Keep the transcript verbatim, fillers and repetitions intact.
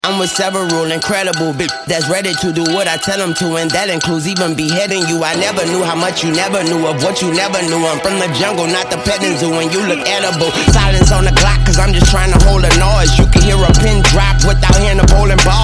I'm with several incredible bitch that's ready to do what I tell them to, and that includes even beheading you. I never knew how much you never knew of what you never knew. I'm from the jungle, not the petting zoo, and you look edible. Silence on the Glock, cause I'm just trying to hold a noise. You can hear a pin drop without hearing a bowling ball.